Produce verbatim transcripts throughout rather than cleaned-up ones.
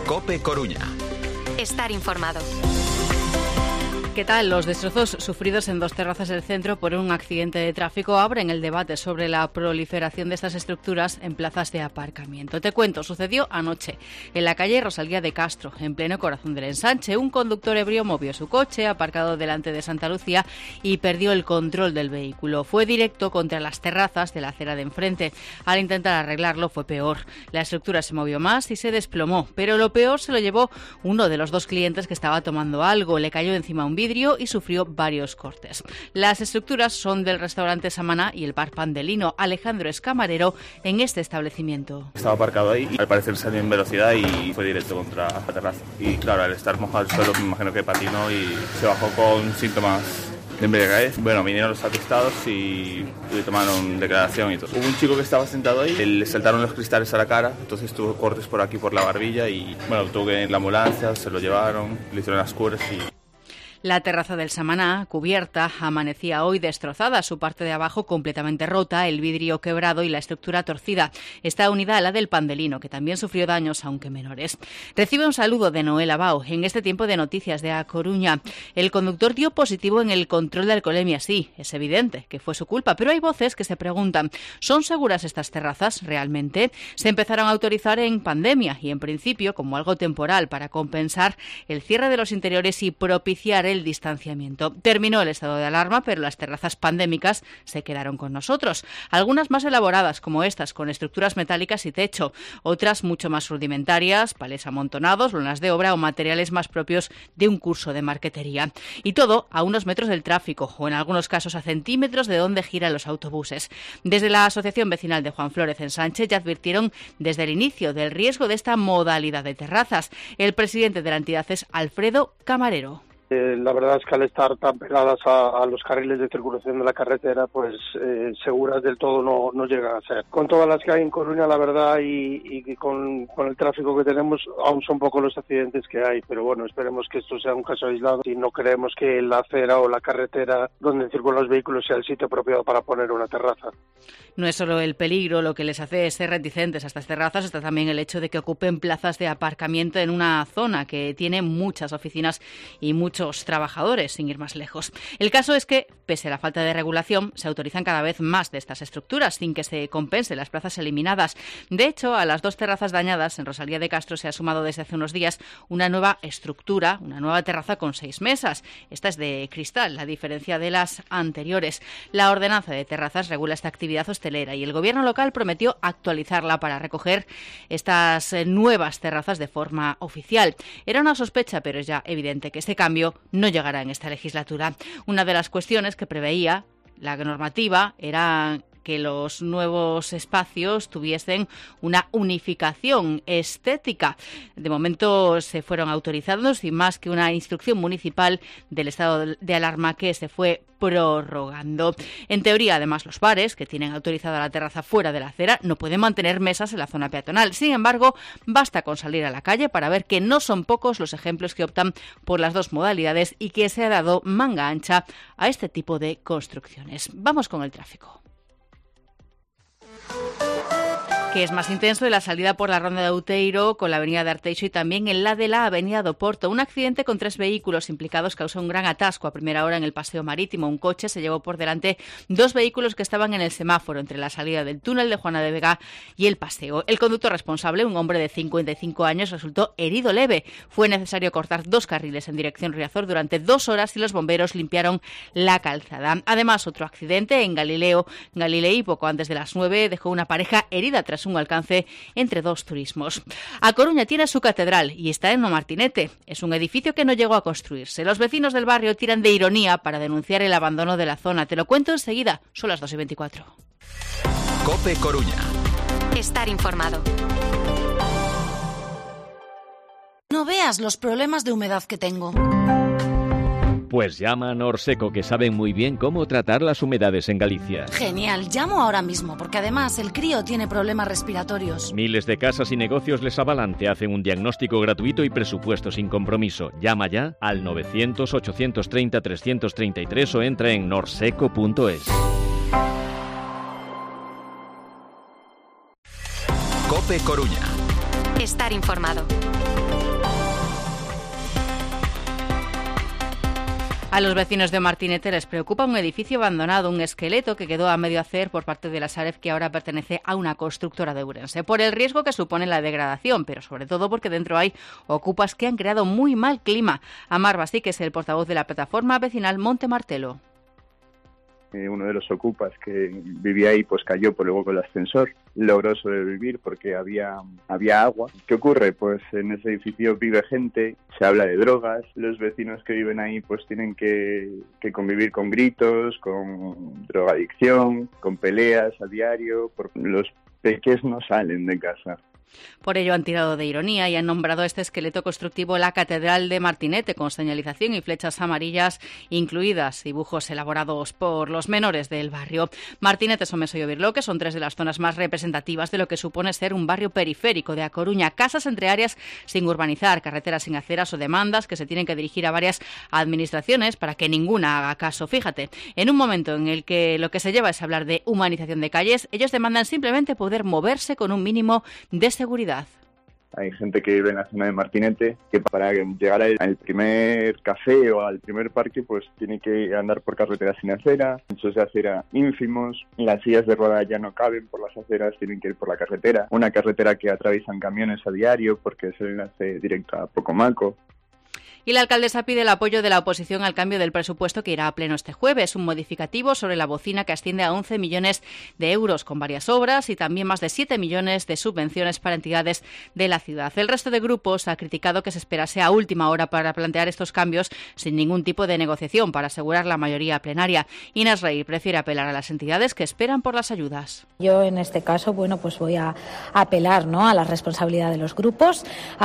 COPE Coruña. Estar informado. ¿Qué tal? Los destrozos sufridos en dos terrazas del centro por un accidente de tráfico abren el debate sobre la proliferación de estas estructuras en plazas de aparcamiento. Te cuento, sucedió anoche en la calle Rosalía de Castro, en pleno corazón del ensanche. Un conductor ebrio movió su coche aparcado delante de Santa Lucía y perdió el control del vehículo. Fue directo contra las terrazas de la acera de enfrente. Al intentar arreglarlo fue peor. La estructura se movió más y se desplomó, pero lo peor se lo llevó uno de los dos clientes que estaba tomando algo. Le cayó encima un vidrio y sufrió varios cortes. Las estructuras son del restaurante Samaná y el bar Pandelino. Alejandro es camarero en este establecimiento. Estaba aparcado ahí y al parecer salió en velocidad y fue directo contra la terraza. Y claro, al estar mojado el suelo me imagino que patinó y se bajó con síntomas de embriaguez. Bueno, vinieron los atestados y, y tomaron declaración y todo. Hubo un chico que estaba sentado ahí, le saltaron los cristales a la cara, entonces tuvo cortes por aquí por la barbilla y bueno, tuvo que ir en la ambulancia, se lo llevaron, le hicieron las curas y... La terraza del Samaná, cubierta, amanecía hoy destrozada, su parte de abajo completamente rota, el vidrio quebrado y la estructura torcida. Está unida a la del Pandelino, que también sufrió daños, aunque menores. Recibe un saludo de Noel Abao en este tiempo de noticias de A Coruña. El conductor dio positivo en el control de alcoholemia. Sí, es evidente que fue su culpa, pero hay voces que se preguntan, ¿son seguras estas terrazas realmente? Se empezaron a autorizar en pandemia y en principio como algo temporal para compensar el cierre de los interiores y propiciar el distanciamiento. Terminó el estado de alarma, pero las terrazas pandémicas se quedaron con nosotros. Algunas más elaboradas, como estas, con estructuras metálicas y techo. Otras mucho más rudimentarias, palés amontonados, lonas de obra o materiales más propios de un curso de marquetería. Y todo a unos metros del tráfico, o en algunos casos a centímetros de donde giran los autobuses. Desde la Asociación Vecinal de Juan Flórez en Sánchez ya advirtieron desde el inicio del riesgo de esta modalidad de terrazas. El presidente de la entidad es Alfredo Camarero. Eh, la verdad es que al estar tan pegadas a, a los carriles de circulación de la carretera, pues eh, seguras del todo no, no llegan a ser. Con todas las que hay en Coruña, la verdad, y, y con, con el tráfico que tenemos, aún son pocos los accidentes que hay, pero bueno, esperemos que esto sea un caso aislado y no creemos que la acera o la carretera donde circulan los vehículos sea el sitio apropiado para poner una terraza. No es solo el peligro lo que les hace ser reticentes a estas terrazas, está también el hecho de que ocupen plazas de aparcamiento en una zona que tiene muchas oficinas y muchos trabajadores, sin ir más lejos. El caso es que, pese a la falta de regulación, se autorizan cada vez más de estas estructuras sin que se compense las plazas eliminadas. De hecho, a las dos terrazas dañadas en Rosalía de Castro se ha sumado desde hace unos días una nueva estructura, una nueva terraza con seis mesas. Esta es de cristal, a diferencia de las anteriores. La ordenanza de terrazas regula esta actividad hostelera y el gobierno local prometió actualizarla para recoger estas nuevas terrazas de forma oficial. Era una sospecha, pero es ya evidente que este cambio no llegará en esta legislatura. Una de las cuestiones que preveía la normativa era que los nuevos espacios tuviesen una unificación estética. De momento se fueron autorizando sin más que una instrucción municipal del estado de alarma que se fue prorrogando. En teoría, además, los bares que tienen autorizada la terraza fuera de la acera no pueden mantener mesas en la zona peatonal. Sin embargo, basta con salir a la calle para ver que no son pocos los ejemplos que optan por las dos modalidades y que se ha dado manga ancha a este tipo de construcciones. Vamos con el tráfico, que es más intenso en la salida por la Ronda de Outeiro con la avenida de Arteixo y también en la de la avenida do Porto. Un accidente con tres vehículos implicados causó un gran atasco a primera hora en el paseo marítimo. Un coche se llevó por delante dos vehículos que estaban en el semáforo entre la salida del túnel de Juana de Vega y el paseo. El conductor responsable, un hombre de cincuenta y cinco años, resultó herido leve. Fue necesario cortar dos carriles en dirección Riazor durante dos horas y los bomberos limpiaron la calzada. Además, otro accidente en Galileo, Galilei, poco antes de las nueve, dejó una pareja herida tras un alcance entre dos turismos. A Coruña tiene su catedral y está en No Martinete. Es un edificio que no llegó a construirse. Los vecinos del barrio tiran de ironía para denunciar el abandono de la zona. Te lo cuento enseguida. Son las dos y veinticuatro. COPE Coruña. Estar informado. No veas los problemas de humedad que tengo. Pues llama a Norseco, que saben muy bien cómo tratar las humedades en Galicia. Genial, llamo ahora mismo, porque además el crío tiene problemas respiratorios. Miles de casas y negocios les avalan, te hacen un diagnóstico gratuito y presupuesto sin compromiso. Llama ya al novecientos, ochocientos treinta, trescientos treinta y tres o entra en norseco punto es. COPE Coruña. Estar informado. A los vecinos de Martinete les preocupa un edificio abandonado, un esqueleto que quedó a medio hacer por parte de la Sareb, que ahora pertenece a una constructora de Ourense, por el riesgo que supone la degradación, pero sobre todo porque dentro hay ocupas que han creado muy mal clima. Amar Bastí, que es el portavoz de la plataforma vecinal Monte Martelo. Eh, uno de los ocupas que vivía ahí pues cayó por luego con el ascensor, logró sobrevivir porque había había agua. ¿Qué ocurre? Pues en ese edificio vive gente, se habla de drogas, los vecinos que viven ahí pues tienen que, que convivir con gritos, con drogadicción, con peleas a diario, porque los peques no salen de casa. Por ello han tirado de ironía y han nombrado a este esqueleto constructivo la Catedral de Martinete, con señalización y flechas amarillas incluidas, dibujos elaborados por los menores del barrio. Martinete, Someso y Ovirloque son tres de las zonas más representativas de lo que supone ser un barrio periférico de A Coruña. Casas entre áreas sin urbanizar, carreteras sin aceras o demandas que se tienen que dirigir a varias administraciones para que ninguna haga caso. Fíjate, en un momento en el que lo que se lleva es hablar de humanización de calles, ellos demandan simplemente poder moverse con un mínimo de seguridad. Hay gente que vive en la zona de Martinete que para llegar al primer café o al primer parque pues tiene que andar por carreteras sin acera, muchos de acera ínfimos, las sillas de ruedas ya no caben por las aceras, tienen que ir por la carretera, una carretera que atraviesan camiones a diario porque es el enlace directo a Pocomaco. Y la alcaldesa pide el apoyo de la oposición al cambio del presupuesto que irá a pleno este jueves, un modificativo sobre la bocina que asciende a once millones de euros con varias obras y también más de siete millones de subvenciones para entidades de la ciudad. El resto de grupos ha criticado que se esperase a última hora para plantear estos cambios sin ningún tipo de negociación para asegurar la mayoría plenaria. Inés Rey prefiere apelar a las entidades que esperan por las ayudas. Yo en este caso, bueno, pues voy a apelar, ¿no?, a la responsabilidad de los grupos,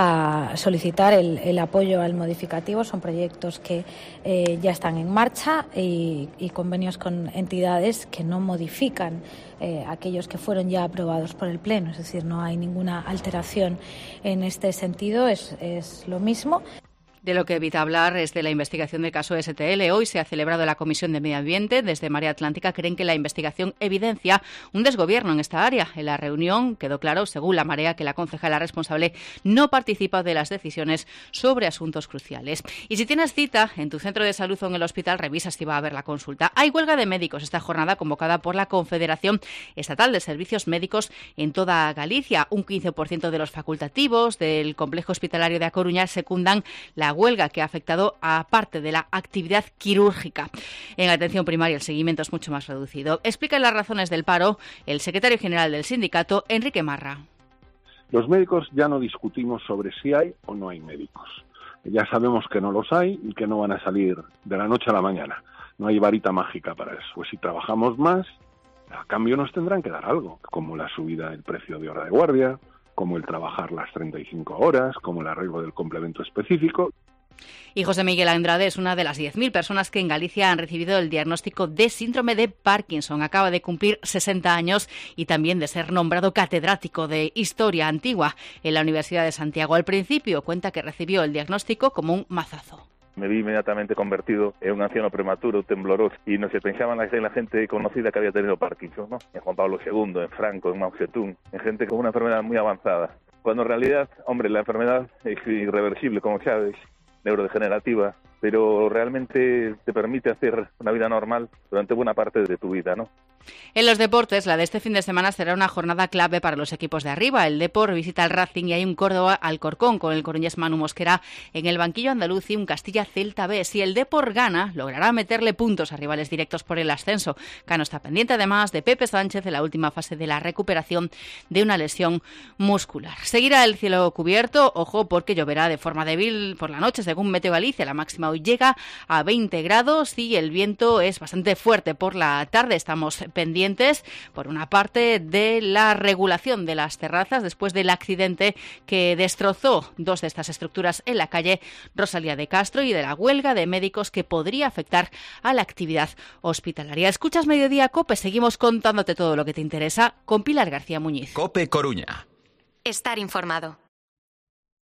a solicitar el, el apoyo al modificativo. Son proyectos que eh, ya están en marcha y, y convenios con entidades que no modifican eh, aquellos que fueron ya aprobados por el Pleno. Es decir, no hay ninguna alteración en este sentido, es, es lo mismo. De lo que evita hablar es de la investigación del caso S T L. Hoy se ha celebrado la Comisión de Medio Ambiente. Desde Marea Atlántica creen que la investigación evidencia un desgobierno en esta área. En la reunión quedó claro, según la Marea, que la concejala responsable no participa de las decisiones sobre asuntos cruciales. Y si tienes cita en tu centro de salud o en el hospital, revisa si va a haber la consulta. Hay huelga de médicos esta jornada convocada por la Confederación Estatal de Servicios Médicos en toda Galicia. Un quince por ciento de los facultativos del complejo hospitalario de A Coruña secundan la huelga que ha afectado a parte de la actividad quirúrgica. En atención primaria el seguimiento es mucho más reducido. Explica las razones del paro el secretario general del sindicato, Enrique Marra. Los médicos ya no discutimos sobre si hay o no hay médicos. Ya sabemos que no los hay y que no van a salir de la noche a la mañana. No hay varita mágica para eso. Pues si trabajamos más, a cambio nos tendrán que dar algo, como la subida del precio de hora de guardia, como el trabajar las treinta y cinco horas, como el arreglo del complemento específico. Y José Miguel Andrade es una de las diez mil personas que en Galicia han recibido el diagnóstico de síndrome de Parkinson. Acaba de cumplir sesenta años y también de ser nombrado catedrático de Historia Antigua en la Universidad de Santiago. Al principio cuenta que recibió el diagnóstico como un mazazo. Me vi inmediatamente convertido en un anciano prematuro, tembloroso, y no se pensaban en la gente conocida que había tenido Parkinson, ¿no? En Juan Pablo segundo, en Franco, en Mao Zedong, en gente con una enfermedad muy avanzada. Cuando en realidad, hombre, la enfermedad es irreversible, como sabes, neurodegenerativa, pero realmente te permite hacer una vida normal durante buena parte de tu vida, ¿no? En los deportes, la de este fin de semana será una jornada clave para los equipos de arriba. El Depor visita al Racing y hay un Córdoba Alcorcón con el coruñés Manu Mosquera en el banquillo andaluz y un Castilla Celta B. Si el Depor gana, logrará meterle puntos a rivales directos por el ascenso. Cano está pendiente además de Pepe Sánchez en la última fase de la recuperación de una lesión muscular. Seguirá el cielo cubierto, ojo, porque lloverá de forma débil por la noche, según Meteo Galicia. La máxima hoy llega a veinte grados y el viento es bastante fuerte por la tarde. Estamos pendientes, por una parte, de la regulación de las terrazas después del accidente que destrozó dos de estas estructuras en la calle Rosalía de Castro y de la huelga de médicos que podría afectar a la actividad hospitalaria. Escuchas Mediodía COPE, seguimos contándote todo lo que te interesa con Pilar García Muñiz. COPE Coruña. Estar informado.